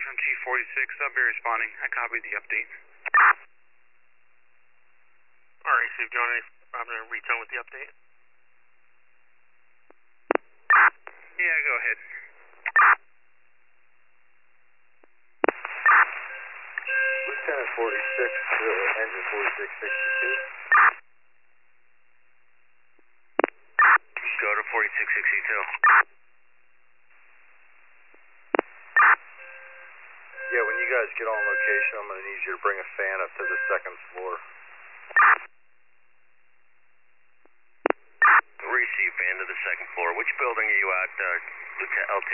from T46, I'll be responding. I copied the update. Alright, so do you want I'm going to retone with the update? Yeah, go ahead. Lieutenant 46 to engine 4662. Go to 4662. Yeah, when you guys get on location, I'm going to need you to bring a fan up to the second floor. Receive fan to the second floor. Which building are you at, Lieutenant LT?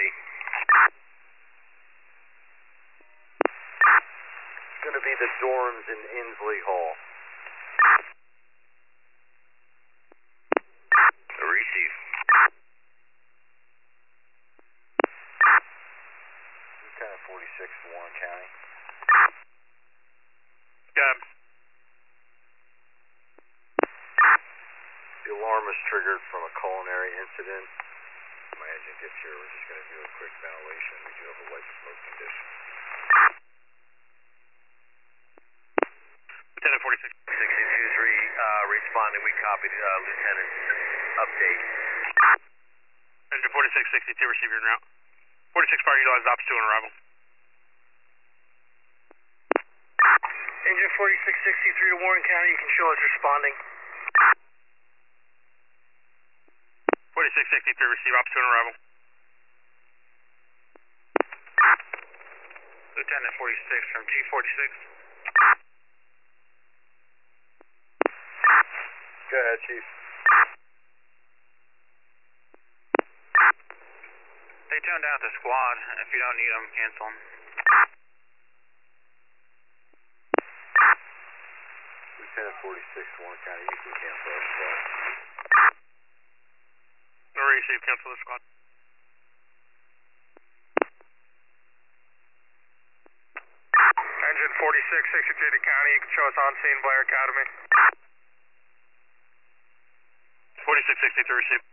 It's going to be the dorms in Inslee Hall. Receive. Lieutenant 46 to Warren County. Yeah. The alarm was triggered from a culinary incident. My engine gets here, we're just going to do a quick ventilation. We do have a light smoke condition. Lieutenant 46. 623, responding. We copied Lieutenant's update. Engine 4662, receive your route. 46 fire utilized ops 2 on arrival. Engine 4663 to Warren County, you can show us responding. 4663, receive ops 2 on arrival. Lieutenant 46 from T46. Go ahead, Chief. They toned out the squad. If you don't need them, cancel them. Lieutenant 46 to Warren County, you can cancel our squad. No receive, cancel the squad. Engine 4663 to County, you can show us on scene, Blair Academy. 4663, receive.